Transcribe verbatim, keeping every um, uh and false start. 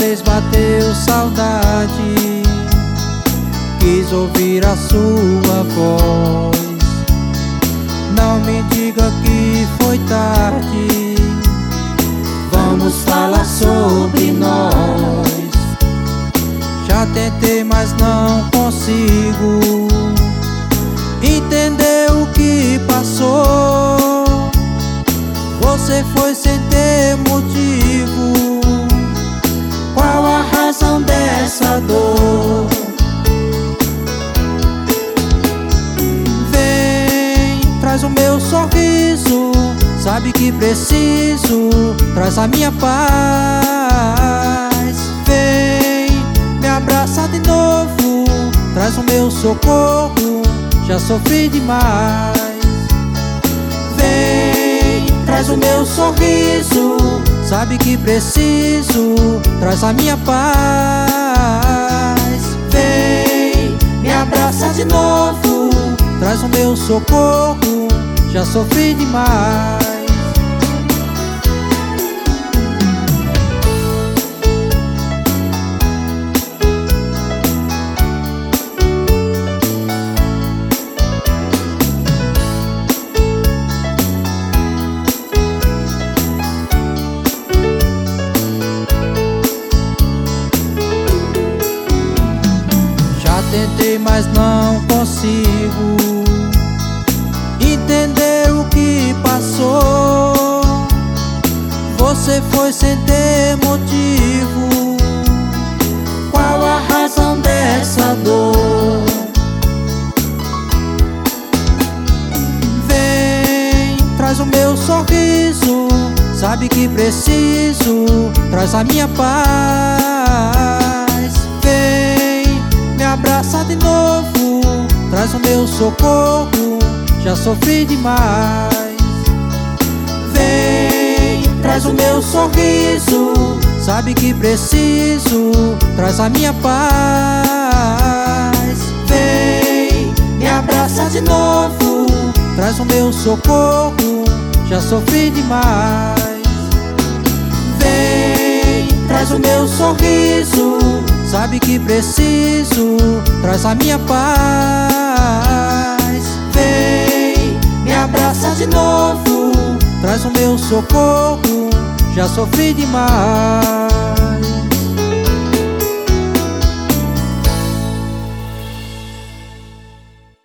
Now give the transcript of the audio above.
vez bateu saudade, quis ouvir a sua voz. Não me diga que foi tarde, vamos falar sobre nós. Já tentei, mas não consigo entender o que passou. Você foi sem ter motivo. Qual a razão dessa dor? Vem, traz o meu sorriso, sabe que preciso, traz a minha paz. Vem, me abraça de novo, traz o meu socorro, já sofri demais. Vem, traz o meu sorriso, sabe que preciso, traz a minha paz. Vem, me abraça de novo, traz o meu socorro, já sofri demais. Tentei, mas não consigo entender o que passou. Você foi sem ter motivo. Qual a razão dessa dor? Vem, traz o meu sorriso, sabe que preciso, traz a minha paz. Vem, me abraça de novo, traz o meu socorro, já sofri demais. Vem, traz o meu sorriso, sabe que preciso, traz a minha paz. Vem, me abraça de novo, traz o meu socorro, já sofri demais. Vem, traz o meu sorriso, sabe que preciso, traz a minha paz. Vem, me abraça de novo, traz o meu socorro, já sofri demais.